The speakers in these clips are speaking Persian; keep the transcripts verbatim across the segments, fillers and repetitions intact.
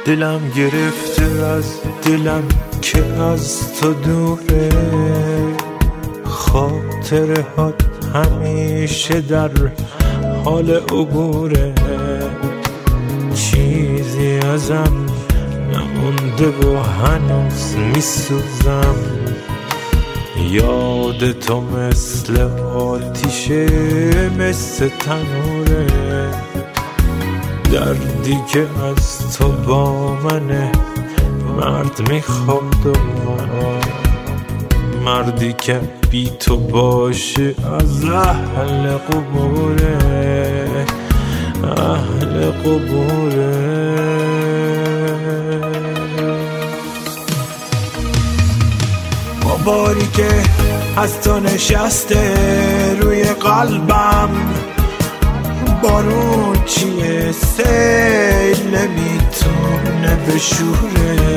دلم گرفته از دلم که از تو دوره، خاطره ها همیشه در حال عبوره، چیزی ازم نمونده و هنوز میسوزم، یاد تو مثل آتیشه مثل تنوره، دردی که از تو با منه مرد میخواد و مردی که بی تو باشه از اهل قبوره، اهل قبوره. باری که از تو نشسته روی قلبم، بارون چیه سیل نمیتونه بشوره،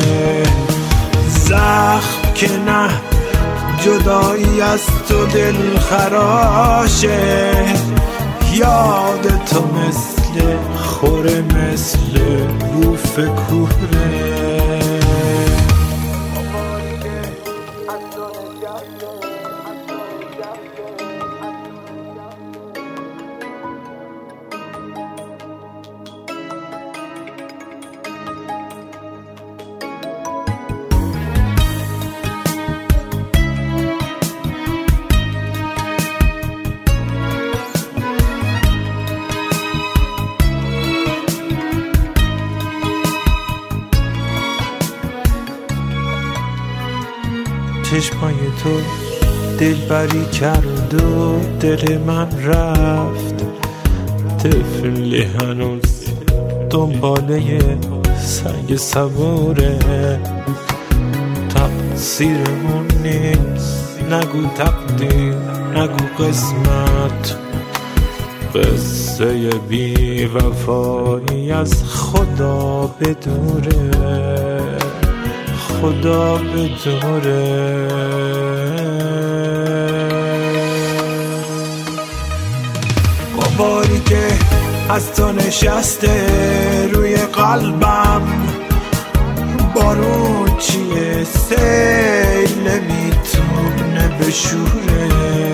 زخم که نه جدایی از تو دل خراشه، یاد تو مثل خوره مثل بوف کوره. چشمای تو دلبری کرد و دل من رفت، طفلی هنوز دنباله سنگ صبوره، تقصیرمون نیست نگو تقدیر نگو قسمت، قصه بی وفایی از خدا بدوره، خدا بدوره. باری که از تو نشسته روی قلبم، بارون چیه سیل نمیتونه بشوره،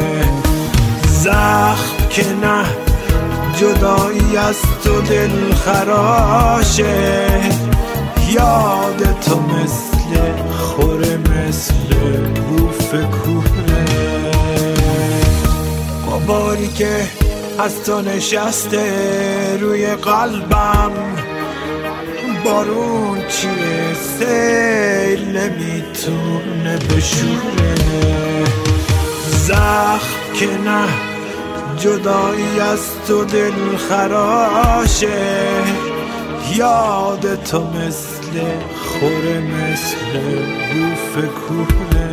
زخم که نه جدایی از تو دل خراشه، یاد تو مثل خوره مثل بوف کوره. باری که از تو نشسته روی قلبم، بارون چیه سیل نمیتونه بشوره، زخم که نه جدایی از تو دل خراشه، یاد تو مثل خوره مثل بوف کوره.